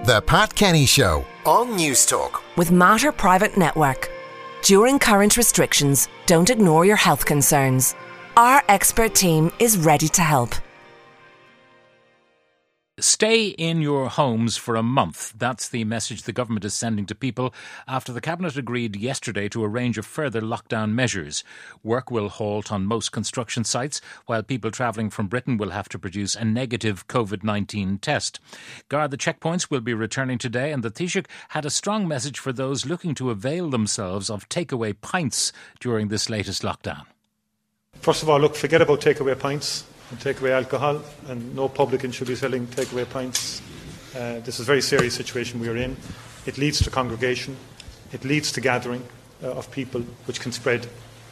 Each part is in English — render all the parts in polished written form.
The Pat Kenny Show on News Talk. With Mater Private Network. During current restrictions, don't ignore your health concerns. Our expert team is ready to help. Stay in your homes for a month. That's the message the government is sending to people after the Cabinet agreed yesterday to a range of further lockdown measures. Work will halt on most construction sites, while people travelling from Britain will have to produce a negative COVID-19 test. Garda checkpoints will be returning today, and the Taoiseach had a strong message for those looking to avail themselves of takeaway pints during this latest lockdown. First of all, look, forget about takeaway pints and takeaway alcohol, and no publican should be selling takeaway pints. This is a very serious situation we are in. It leads to congregation. It leads to gathering of people, which can spread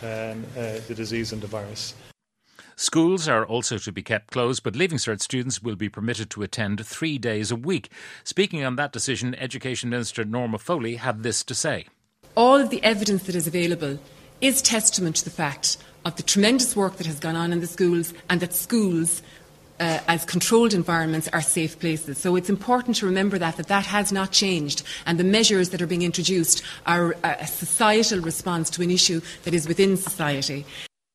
the disease and the virus. Schools are also to be kept closed, but Leaving Cert students will be permitted to attend 3 days a week. Speaking on that decision, Education Minister Norma Foley had this to say. All of the evidence that is available is testament to the fact of the tremendous work that has gone on in the schools, and that schools, as controlled environments, are safe places. So it's important to remember that has not changed, and the measures that are being introduced are a societal response to an issue that is within society.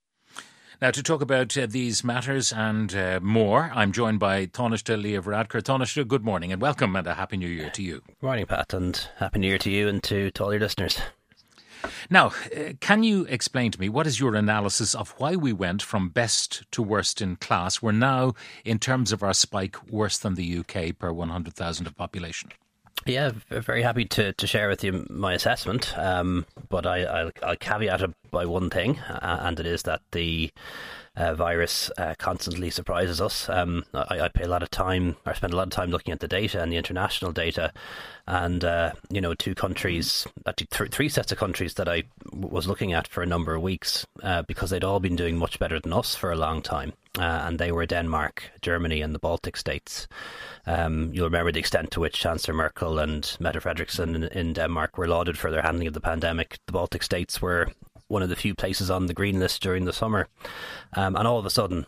Now, to talk about these matters and more, I'm joined by Taoiseach Leo Varadkar. Taoiseach, good morning and welcome, and a Happy New Year to you. Good morning, Pat, and Happy New Year to you and to all your listeners. Now, can you explain to me, what is your analysis of why we went from best to worst in class? We're now, in terms of our spike, worse than the UK per 100,000 of population. Yeah, very happy to share with you my assessment, but I'll caveat it by one thing, and it is that the virus constantly surprises us. I spend a lot of time looking at the data and the international data, and two countries, actually three sets of countries that I was looking at for a number of weeks, because they'd all been doing much better than us for a long time, and they were Denmark, Germany and the Baltic states. You'll remember the extent to which Chancellor Merkel and Mette Frederiksen in Denmark were lauded for their handling of the pandemic. The Baltic states were one of the few places on the green list during the summer. And all of a sudden,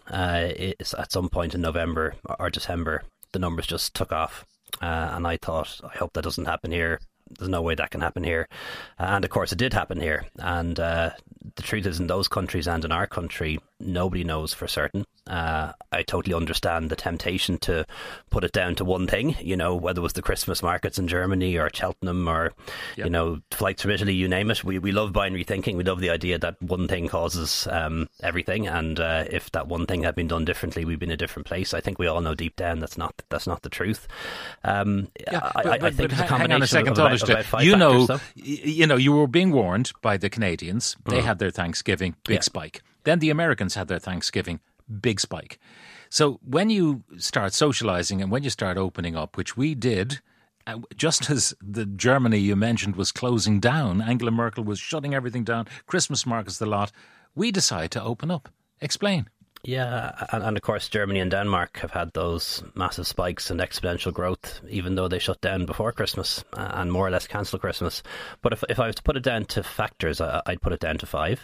at some point in November or December, the numbers just took off. And I thought, I hope that doesn't happen here. There's no way that can happen here. And of course, it did happen here. And the truth is, in those countries and in our country, nobody knows for certain. I totally understand the temptation to put it down to one thing, whether it was the Christmas markets in Germany or Cheltenham or, flights from Italy, you name it. We love binary thinking. We love the idea that one thing causes everything. And if that one thing had been done differently, we'd be in a different place. I think we all know deep down that's not the truth. I think it's a combination hang on a second, of about 5 factors, you were being warned by the Canadians. They had their Thanksgiving, big spike. Then the Americans had their Thanksgiving, big spike. So when you start socialising and when you start opening up, which we did, just as the Germany you mentioned was closing down, Angela Merkel was shutting everything down, Christmas markets, the lot, we decide to open up. Explain. Yeah, and of course Germany and Denmark have had those massive spikes and exponential growth, even though they shut down before Christmas and more or less cancelled Christmas. But if I was to put it down to factors, I'd put it down to 5.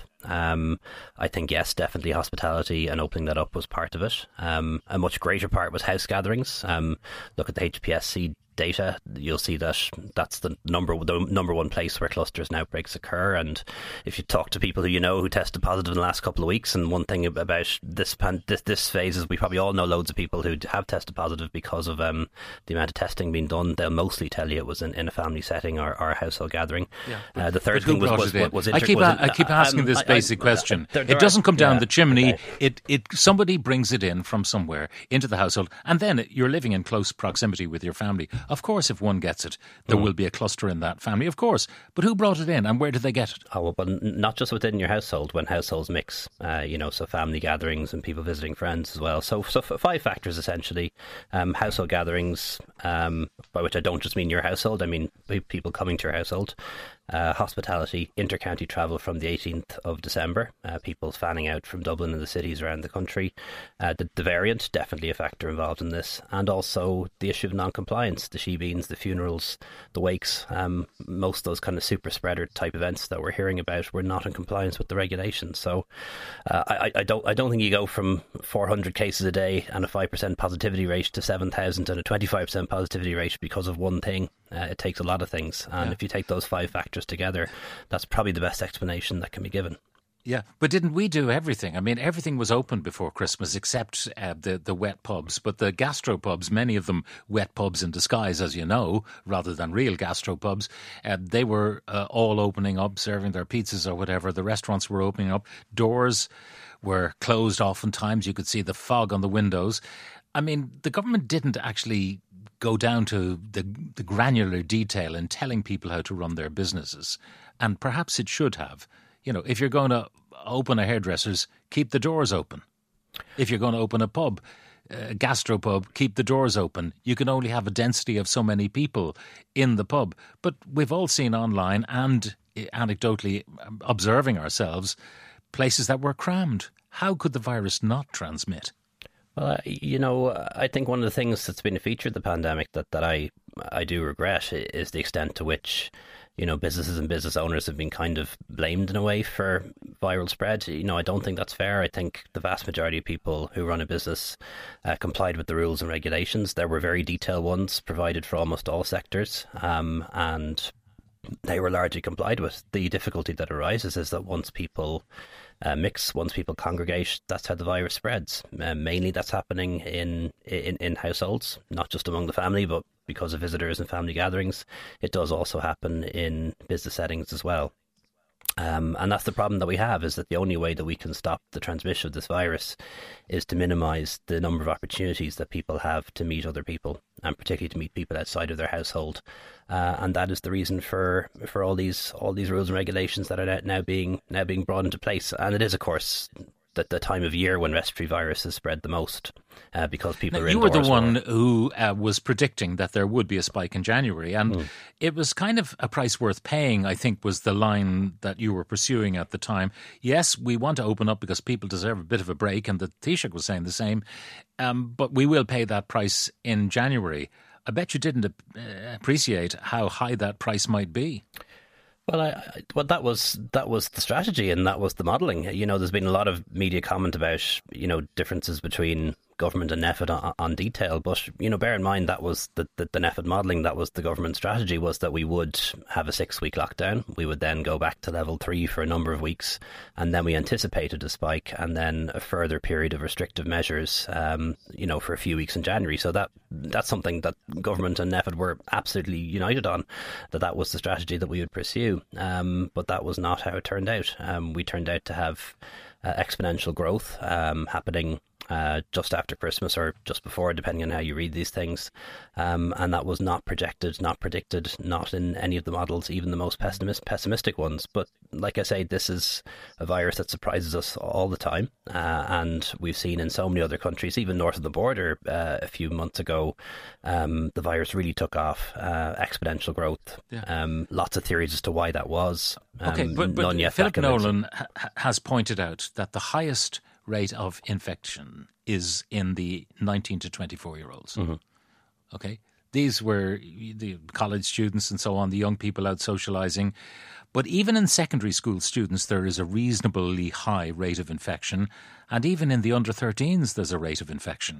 I think, yes, definitely hospitality and opening that up was part of it. A much greater part was house gatherings. Look at the HPSC data, you'll see that that's the number one place where clusters and outbreaks occur. And if you talk to people who tested positive in the last couple of weeks, and one thing about this phase is we probably all know loads of people who have tested positive because of the amount of testing being done. They'll mostly tell you it was in a family setting or a household gathering. The third thing was I keep asking this basic question. It doesn't come down the chimney. Okay. It somebody brings it in from somewhere into the household, and then you're living in close proximity with your family. Of course, if one gets it, there will be a cluster in that family, of course. But who brought it in and where did they get it? Oh, well, not just within your household, when households mix, so family gatherings and people visiting friends as well. So 5 factors, essentially. Household gatherings, by which I don't just mean your household, I mean people coming to your household. Hospitality, inter-county travel from the 18th of December, people fanning out from Dublin and the cities around the country. The variant, definitely a factor involved in this, and also the issue of non-compliance, the shebeens, the funerals, the wakes, most of those kind of super spreader type events that we're hearing about were not in compliance with the regulations. So I don't think you go from 400 cases a day and a 5% positivity rate to 7,000 and a 25% positivity rate because of one thing. It takes a lot of things, and if you take those 5 factors together, that's probably the best explanation that can be given. Yeah, but didn't we do everything? I mean, everything was open before Christmas except the wet pubs. But the gastropubs, many of them wet pubs in disguise, as you know, rather than real gastropubs, they were all opening up, serving their pizzas or whatever. The restaurants were opening up. Doors were closed oftentimes. You could see the fog on the windows. I mean, the government didn't actually go down to the granular detail in telling people how to run their businesses. And perhaps it should have. You know, if you're going to open a hairdresser's, keep the doors open. If you're going to open a pub, a gastropub, keep the doors open. You can only have a density of so many people in the pub. But we've all seen online and anecdotally observing ourselves places that were crammed. How could the virus not transmit? Well, I think one of the things that's been a feature of the pandemic that I do regret is the extent to which businesses and business owners have been kind of blamed in a way for viral spread. I don't think that's fair. I think the vast majority of people who run a business complied with the rules and regulations. There were very detailed ones provided for almost all sectors, and they were largely complied with. The difficulty that arises is that once people mix, once people congregate, that's how the virus spreads. Mainly that's happening in households, not just among the family, but because of visitors and family gatherings. It does also happen in business settings as well. And that's the problem that we have, is that the only way that we can stop the transmission of this virus is to minimise the number of opportunities that people have to meet other people, and particularly to meet people outside of their household. And that is the reason for all these rules and regulations that are now being brought into place. And it is, of course, the time of year when respiratory viruses spread the most, because people are indoors. You were the one who was predicting that there would be a spike in January, and it was kind of a price worth paying, I think, was the line that you were pursuing at the time. Yes, we want to open up because people deserve a bit of a break, and the Taoiseach was saying the same, but we will pay that price in January. I bet you didn't appreciate how high that price might be. Well, that was the strategy, and that was the modelling. There's been a lot of media comment about differences between government and NPHET on detail, but bear in mind that was the NPHET modelling. That was the government strategy, was that we would have a 6-week lockdown. We would then go back to level 3 for a number of weeks, and then we anticipated a spike, and then a further period of restrictive measures, for a few weeks in January. So that's something that government and NPHET were absolutely united on. That was the strategy that we would pursue, but that was not how it turned out. We turned out to have exponential growth happening just after Christmas or just before, depending on how you read these things. And that was not projected, not predicted, not in any of the models, even the most pessimistic ones. But like I say, this is a virus that surprises us all the time. And we've seen in so many other countries, even north of the border a few months ago, the virus really took off, exponential growth. Yeah. Lots of theories as to why that was. Okay, but none yet Philip Nolan has pointed out that the highest rate of infection is in the 19 to 24-year-olds. Mm-hmm. Okay? These were the college students and so on, the young people out socialising. But even in secondary school students, there is a reasonably high rate of infection. And even in the under-13s, there's a rate of infection.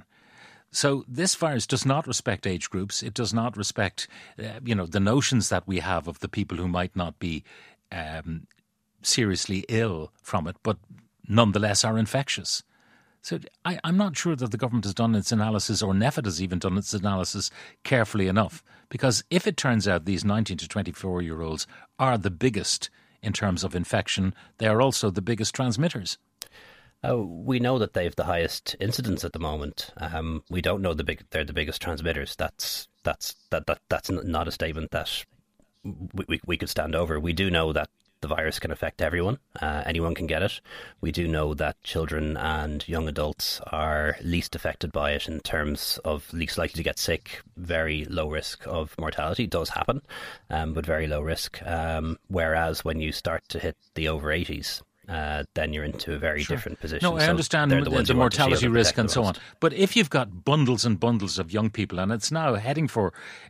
So this virus does not respect age groups. It does not respect, the notions that we have of the people who might not be seriously ill from it, but nonetheless are infectious. So I'm not sure that the government has done its analysis, or NPHET has even done its analysis carefully enough, because if it turns out these 19 to 24-year-olds are the biggest in terms of infection, they are also the biggest transmitters. We know that they have the highest incidence at the moment. We don't know they're the biggest transmitters. That's not a statement that we could stand over. We do know that the virus can affect everyone. Anyone can get it. We do know that children and young adults are least affected by it in terms of least likely to get sick, very low risk of mortality. It does happen, but very low risk. Whereas when you start to hit the over 80s, then you're into a very different position. No, I understand the mortality risk and so on. But if you've got bundles and bundles of young people, and it's now heading for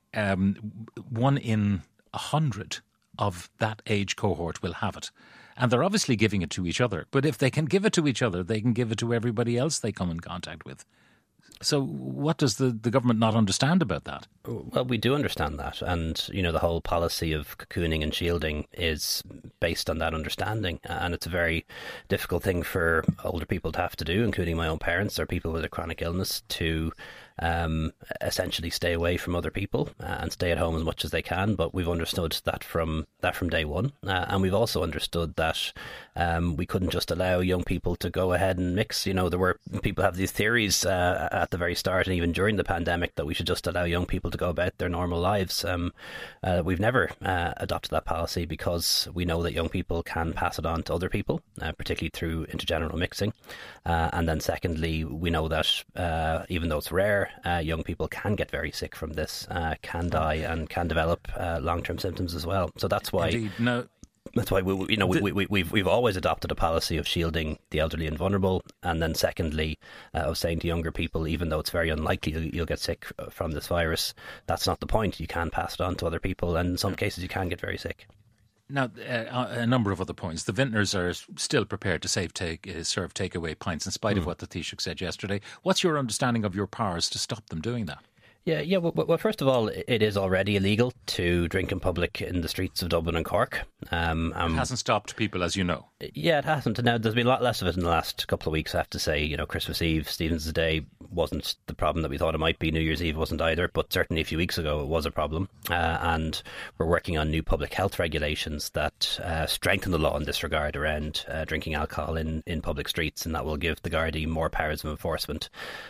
1 in 100 of that age cohort will have it. And they're obviously giving it to each other. But if they can give it to each other, they can give it to everybody else they come in contact with. So what does the government not understand about that? Well, we do understand that. And, the whole policy of cocooning and shielding is based on that understanding. And it's a very difficult thing for older people to have to do, including my own parents or people with a chronic illness, to essentially stay away from other people and stay at home as much as they can. But we've understood that from day one, and we've also understood that we couldn't just allow young people to go ahead and mix. There were people have these theories at the very start and even during the pandemic that we should just allow young people to go about their normal lives. We've never adopted that policy because we know that young people can pass it on to other people, particularly through intergenerational mixing. And then secondly, we know that even though it's rare, young people can get very sick from this, can die, and can develop long-term symptoms as well. So that's why. Indeed. No. That's why we've always adopted a policy of shielding the elderly and vulnerable, and then secondly, of saying to younger people, even though it's very unlikely you'll get sick from this virus, that's not the point. You can pass it on to other people, and in some cases you can get very sick. Now, a number of other points. The vintners are still prepared to serve takeaway pints in spite of what the Taoiseach said yesterday. What's your understanding of your powers to stop them doing that? Yeah. Well, first of all, it is already illegal to drink in public in the streets of Dublin and Cork. It hasn't stopped people, as you know. Yeah, it hasn't. Now, there's been a lot less of it in the last couple of weeks, I have to say. Christmas Eve, Stephen's Day wasn't the problem that we thought it might be. New Year's Eve wasn't either, but certainly a few weeks ago it was a problem. And we're working on new public health regulations that strengthen the law in this regard around drinking alcohol in public streets, and that will give the Gardaí more powers of enforcement.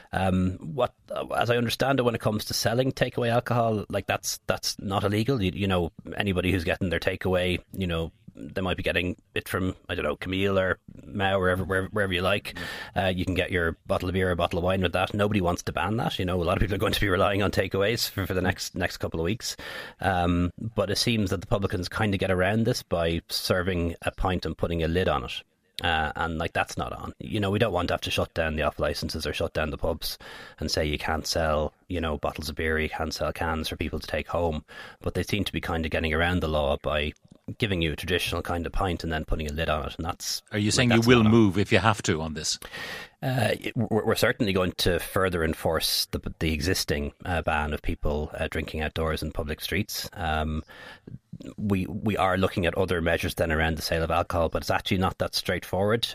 As I understand it, when it comes to selling takeaway alcohol, that's not illegal. Anybody who's getting their takeaway, they might be getting it from, I don't know, Camille or Mao, wherever you like. You can get your bottle of beer or a bottle of wine with that. Nobody wants to ban that. A lot of people are going to be relying on takeaways for the next couple of weeks. But it seems that the publicans kind of get around this by serving a pint and putting a lid on it. And that's not on. We don't want to have to shut down the off licenses or shut down the pubs and say you can't sell, bottles of beer, you can't sell cans for people to take home. But they seem to be kind of getting around the law by giving you a traditional kind of pint and then putting a lid on it. And that's. Are you saying you will move if you have to on this? We're certainly going to further enforce the existing ban of people drinking outdoors in public streets. We are looking at other measures then around the sale of alcohol, but it's actually not that straightforward.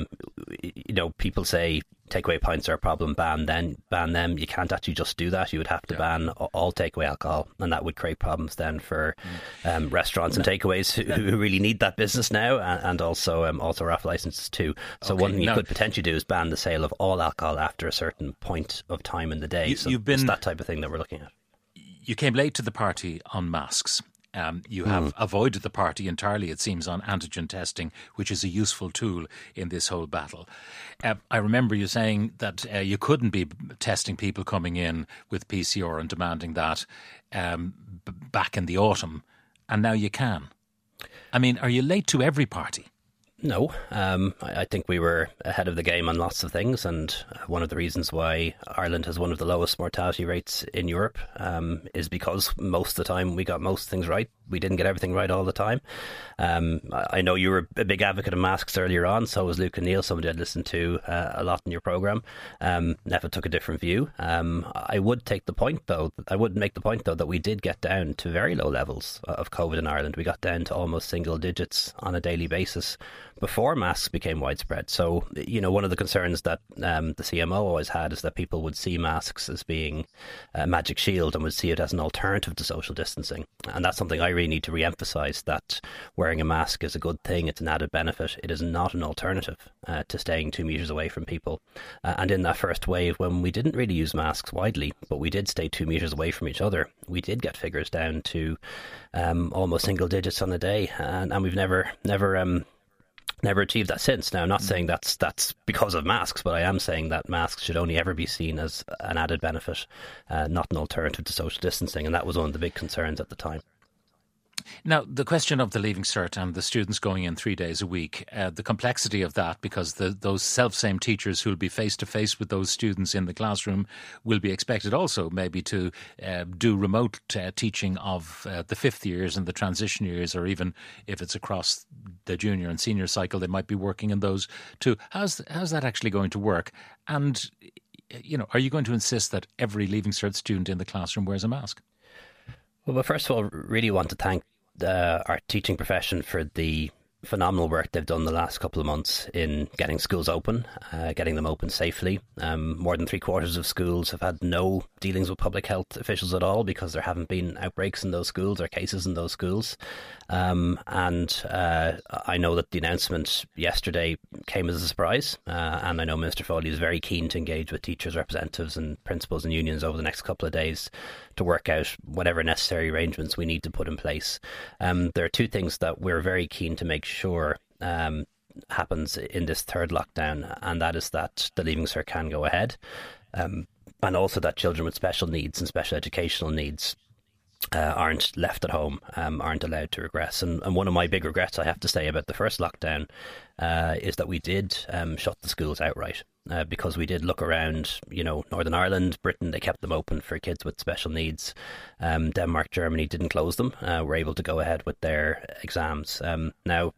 People say takeaway pints are a problem, ban them. You can't actually just do that. You would have to ban all takeaway alcohol, and that would create problems then for restaurants and takeaways who really need that business now, and also off licenses too. So one thing you could potentially do is ban the sale of all alcohol after a certain point of time in the day. It's that type of thing that we're looking at. You came late to the party on masks. You have avoided the party entirely, it seems, on antigen testing, which is a useful tool in this whole battle. I remember you saying that you couldn't be testing people coming in with PCR and demanding that back in the autumn, and now you can. I mean, are you late to every party? No, I think we were ahead of the game on lots of things, and one of the reasons why Ireland has one of the lowest mortality rates in Europe is because most of the time we got most things right. We didn't get everything right all the time. I know you were a big advocate of masks earlier on, so was Luke O'Neill, somebody I'd listened to a lot in your programme. Nefa took a different view. I would make the point, though, that we did get down to very low levels of COVID in Ireland. We got down to almost single digits on a daily basis before masks became widespread. So, one of the concerns that the CMO always had is that people would see masks as being a magic shield and would see it as an alternative to social distancing. And that's something I really need to re-emphasise, that wearing a mask is a good thing. It's an added benefit. It is not an alternative to staying 2 metres away from people. And in that first wave, when we didn't really use masks widely, but we did stay 2 metres away from each other, we did get figures down to almost single digits on a day. And we've never achieved that since. Now, I'm not saying that's because of masks, but I am saying that masks should only ever be seen as an added benefit, not an alternative to social distancing, and that was one of the big concerns at the time. Now, the question of the Leaving Cert and the students going in 3 days a week, the complexity of that, because those self-same teachers who will be face-to-face with those students in the classroom will be expected also maybe to do remote teaching of the fifth years and the transition years, or even if it's across the junior and senior cycle, they might be working in those too. How's that actually going to work? And, are you going to insist that every Leaving Cert student in the classroom wears a mask? Well, first of all, really want to thank our teaching profession for the phenomenal work they've done the last couple of months in getting schools open, getting them open safely. More than 3/4 of schools have had no dealings with public health officials at all because there haven't been outbreaks in those schools or cases in those schools. And I know that the announcement yesterday came as a surprise, and I know Minister Foley is very keen to engage with teachers, representatives and principals and unions over the next couple of days to work out whatever necessary arrangements we need to put in place. There are two things that we're very keen to make sure happens in this third lockdown, and that is that the Leaving Cert can go ahead, and also that children with special needs and special educational needs aren't left at home, aren't allowed to regress. And one of my big regrets, I have to say, about the first lockdown is that we did shut the schools outright. Because we did look around, Northern Ireland, Britain, they kept them open for kids with special needs. Denmark, Germany didn't close them. Were able to go ahead with their exams. Now,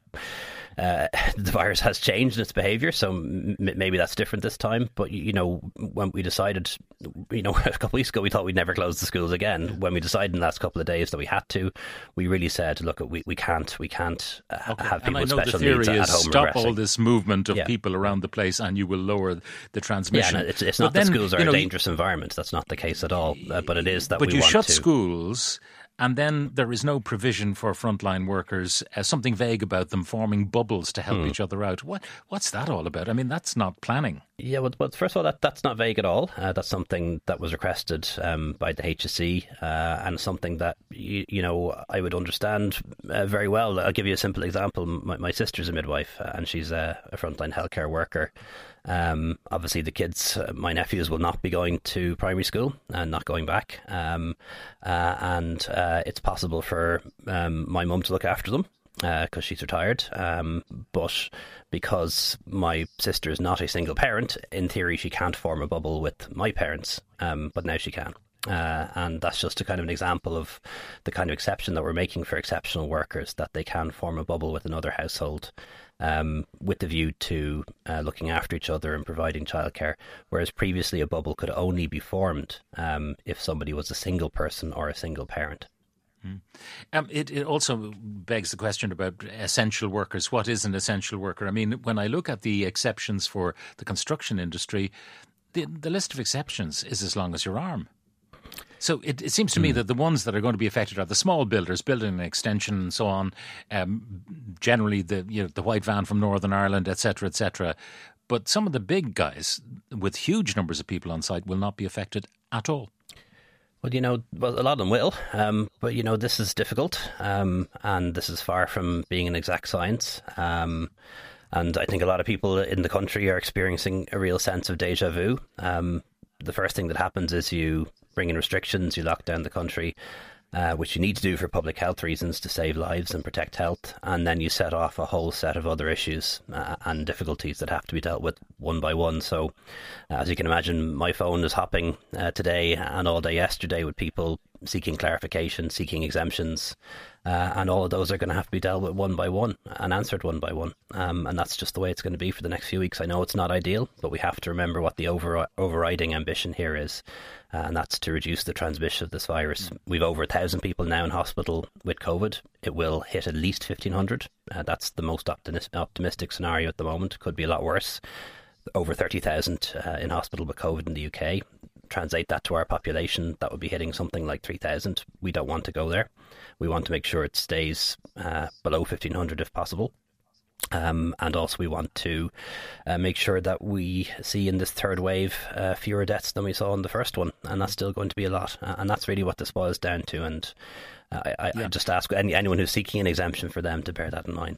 the virus has changed its behaviour, so maybe that's different this time. But, when we decided, a couple of weeks ago, we thought we'd never close the schools again. When we decided in the last couple of days that we had to, we really said, look, we can't have people with special needs at home. Stop all this movement of people around the place and you will lower the transmission. Yeah, it's not that schools are a dangerous environment. That's not the case at all. But it is that we want to. But you shut schools, and then there is no provision for frontline workers, something vague about them forming bubbles to help each other out. What's that all about? I mean, that's not planning. Yeah, well, first of all, that's not vague at all. That's something that was requested by the HSE and something that, I would understand very well. I'll give you a simple example. My sister's a midwife and she's a frontline healthcare worker. Obviously, the kids, my nephews, will not be going to primary school and not going back. And it's possible for my mum to look after them because she's retired. But because my sister is not a single parent, in theory, she can't form a bubble with my parents. But now she can. And that's just a kind of an example of the kind of exception that we're making for exceptional workers, that they can form a bubble with another household with the view to looking after each other and providing childcare, whereas previously a bubble could only be formed if somebody was a single person or a single parent. It also begs the question about essential workers. What is an essential worker? I mean, when I look at the exceptions for the construction industry, the list of exceptions is as long as your arm. So it seems to me that the ones that are going to be affected are the small builders, building an extension and so on, generally the white van from Northern Ireland, etc., etc. But some of the big guys with huge numbers of people on site will not be affected at all. Well, a lot of them will, but, this is difficult and this is far from being an exact science. And I think a lot of people in the country are experiencing a real sense of déjà vu. The first thing that happens is you bring in restrictions, you lock down the country, which you need to do for public health reasons to save lives and protect health. And then you set off a whole set of other issues and difficulties that have to be dealt with one by one. So as you can imagine, my phone is hopping today and all day yesterday with people seeking clarification, seeking exemptions. And all of those are going to have to be dealt with one by one and answered one by one. And that's just the way it's going to be for the next few weeks. I know it's not ideal, but we have to remember what the overriding ambition here is. And that's to reduce the transmission of this virus. We've over 1,000 people now in hospital with COVID. It will hit at least 1,500. That's the most optimistic scenario at the moment. Could be a lot worse. Over 30,000 in hospital with COVID in the UK. Translate that to our population, that would be hitting something like 3,000. We don't want to go there. We want to make sure it stays below 1,500 if possible. And also we want to make sure that we see in this third wave fewer deaths than we saw in the first one. And that's still going to be a lot. And that's really what this boils down to. And I just ask anyone who's seeking an exemption for them to bear that in mind.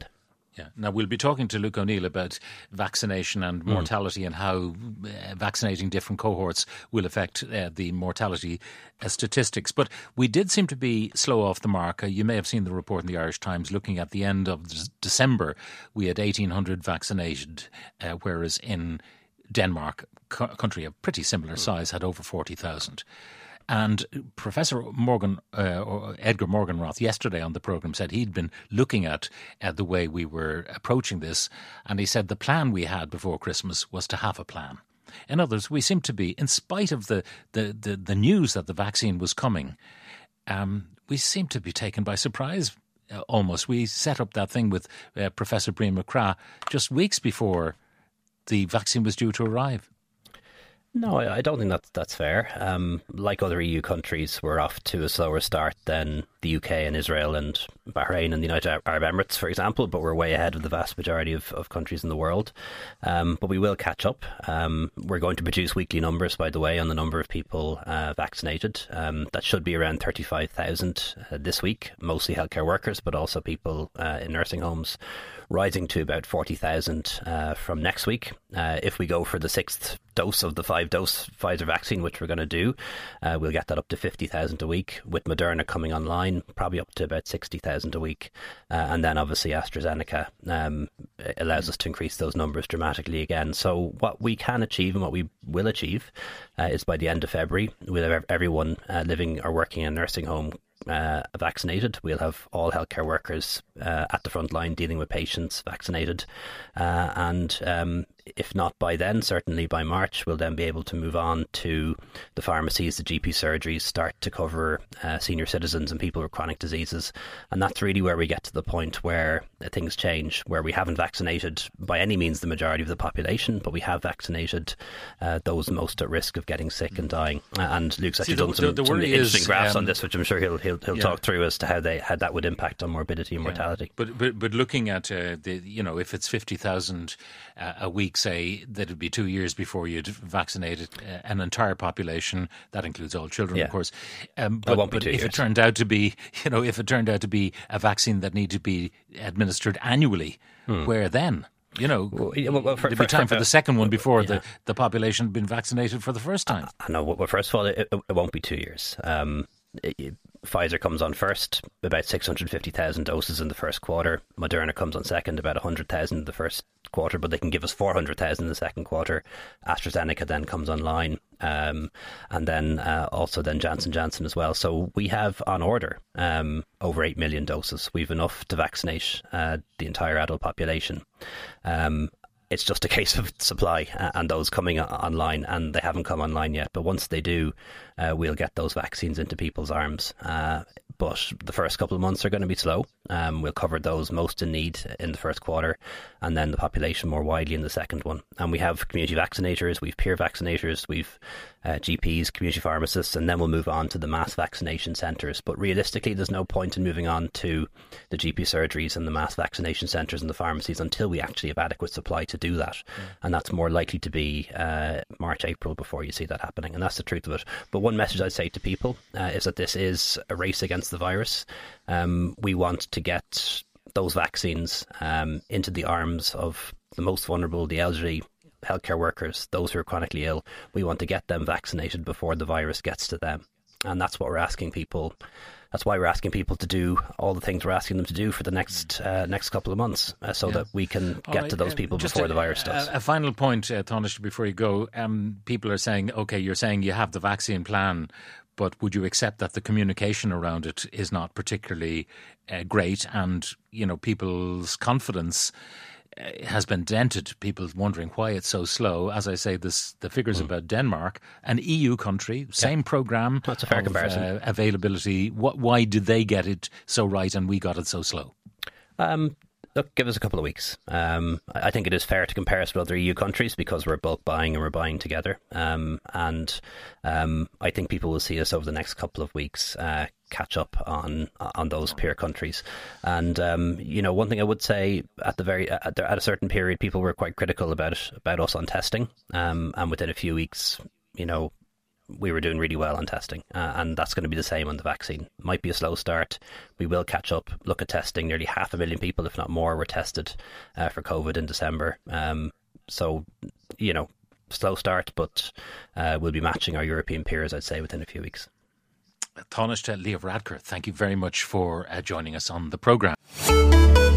Yeah. Now, we'll be talking to Luke O'Neill about vaccination and mortality and how vaccinating different cohorts will affect the mortality statistics. But we did seem to be slow off the mark. You may have seen the report in the Irish Times looking at the end of December. We had 1,800 vaccinated, whereas in Denmark, a country of pretty similar size, had over 40,000. And Professor Edgar Morgenroth yesterday on the programme said he'd been looking at the way we were approaching this, and he said the plan we had before Christmas was to have a plan. In other words, we seem to be, in spite of the news that the vaccine was coming, we seem to be taken by surprise almost. We set up that thing with Professor Bream McCrath just weeks before the vaccine was due to arrive. No, I don't think that's fair. Like other EU countries, we're off to a slower start than the UK and Israel and Bahrain and the United Arab Emirates, for example, but we're way ahead of the vast majority of countries in the world. But we will catch up. We're going to produce weekly numbers, by the way, on the number of people vaccinated. That should be around 35,000 this week, mostly healthcare workers, but also people in nursing homes, rising to about 40,000 from next week. If we go for the 6th dose of the 5-dose Pfizer vaccine, which we're going to do, we'll get that up to 50,000 a week, with Moderna coming online, probably up to about 60,000 a week. And then obviously AstraZeneca allows us to increase those numbers dramatically again. So what we can achieve and what we will achieve is by the end of February, we'll have everyone living or working in a nursing home vaccinated. We'll have all healthcare workers at the front line dealing with patients vaccinated, and if not by then, certainly by March, we'll then be able to move on to the pharmacies, the GP surgeries, start to cover senior citizens and people with chronic diseases. And that's really where we get to the point where things change, where we haven't vaccinated by any means the majority of the population, but we have vaccinated those most at risk of getting sick and dying. And Luke's actually done some interesting graphs on this, which I'm sure he'll talk through as to how that would impact on morbidity and mortality. But looking at if it's 50,000 a week, say, that it'd be 2 years before you'd vaccinated an entire population. That includes all children, of course. But if it turned out to be, a vaccine that needed to be administered annually, where then? There'd be time for the second one before the population had been vaccinated for the first time. I know. Well, first of all, it won't be 2 years. Pfizer comes on first, about 650,000 doses in the first quarter. Moderna comes on second, about 100,000 in the first quarter, but they can give us 400,000 in the second quarter. AstraZeneca then comes online, and then also then Johnson as well. So we have on order over 8 million doses. We've enough to vaccinate the entire adult population. It's just a case of supply and those coming online, and they haven't come online yet. But once they do, we'll get those vaccines into people's arms. But the first couple of months are going to be slow. We'll cover those most in need in the first quarter, and then the population more widely in the second one. And we have community vaccinators, we've peer vaccinators, we've GPs, community pharmacists, and then we'll move on to the mass vaccination centres. But realistically, there's no point in moving on to the GP surgeries and the mass vaccination centres and the pharmacies until we actually have adequate supply to do that. And that's more likely to be March, April before you see that happening. And that's the truth of it. But one message I'd say to people is that this is a race against the virus. We want to get those vaccines into the arms of the most vulnerable, the elderly, healthcare workers, those who are chronically ill. We want to get them vaccinated before the virus gets to them. And that's what we're asking people. That's why we're asking people to do all the things we're asking them to do for the next couple of months, so that we can get to those people before the virus does. A final point, Taoiseach, before you go. People are saying, OK, you're saying you have the vaccine plan, but would you accept that the communication around it is not particularly great, and people's confidence has been dented? People wondering why it's so slow. As I say, the figures about Denmark, an EU country, same programme. That's a fair comparison. Availability. Why did they get it so right and we got it so slow? Look, give us a couple of weeks. I think it is fair to compare us with other EU countries because we're bulk buying and we're buying together. And I think people will see us over the next couple of weeks catch up on those peer countries. And one thing I would say at a certain period, people were quite critical about us on testing. And within a few weeks, we were doing really well on testing, and that's going to be the same on the vaccine. Might be a slow start. We will catch up. Look at testing. Nearly 500,000 people, if not more, were tested for COVID in December. So, slow start, but we'll be matching our European peers, I'd say, within a few weeks. Tánaiste Leo Varadkar, thank you very much for joining us on the programme.